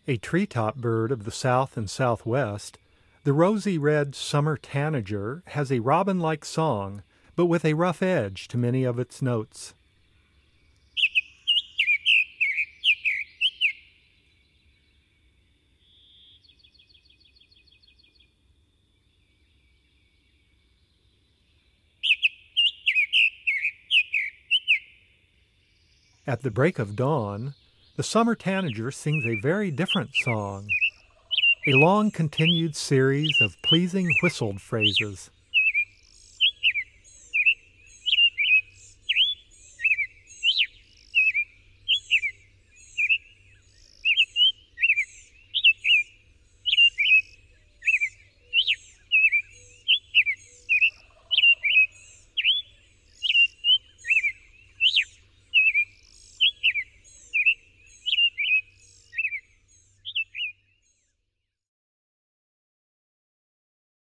A treetop bird of the south and southwest, the rosy red summer tanager has a robin-like song, but with a rough edge to many of its notes. At the break of dawn, the summer tanager sings a very different song, a long continued series of pleasing whistled phrases.